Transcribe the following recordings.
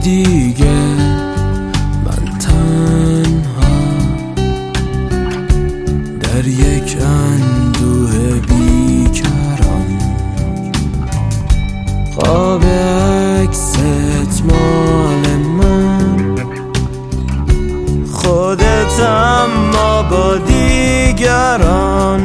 دیگه من تنها در یک اندوه بیکران، قاب عکست مال من، خودت اما با دیگران.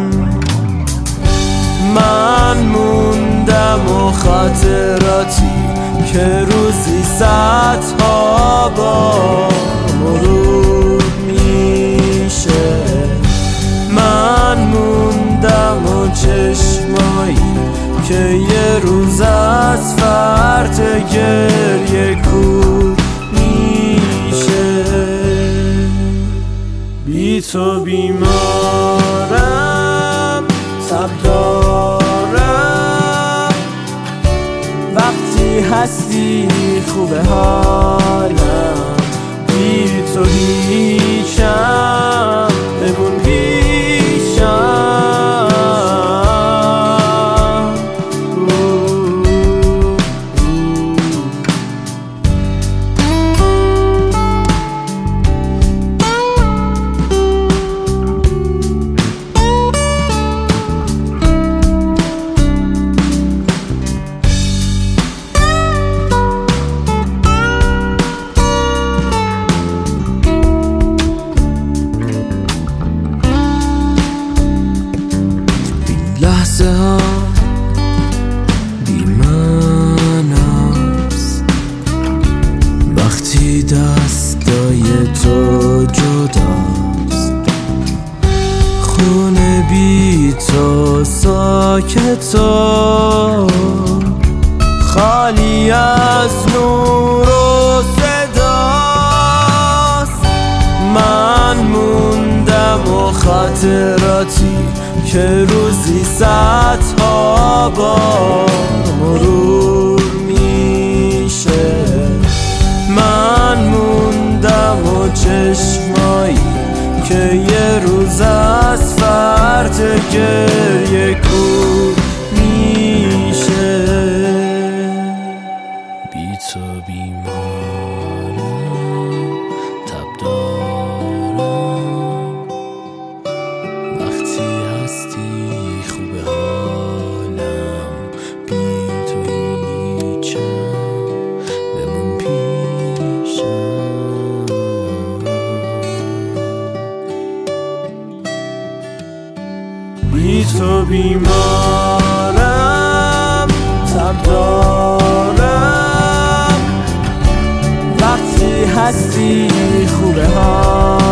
من موندم و خاطراتی که روزی صدها با مرور میشه. من موندم و چشمایی که یه روز از فرط گریه کور میشه. بی تو بیمارم، تب دارم، وقتی هستی خوبه حالم. بی تو هیچم، بمون پیشم. لحظه ها بی معناست وقتی دستای تو جداست. خونه بی تو ساکت و خالی از نور و صداست. من موندم و خاطراتی که روزی صدها بار مرور میشه. من موندم و چشمایی که یه روز از فرط گریه کور میشه. بی تو بیمارم، تب دارم، وقتی هستی خوبه حالم. بی تو هیچم، بمون پیشم. بی تو بیمارم، تب دارم، وقتی هستی خوبه حالم.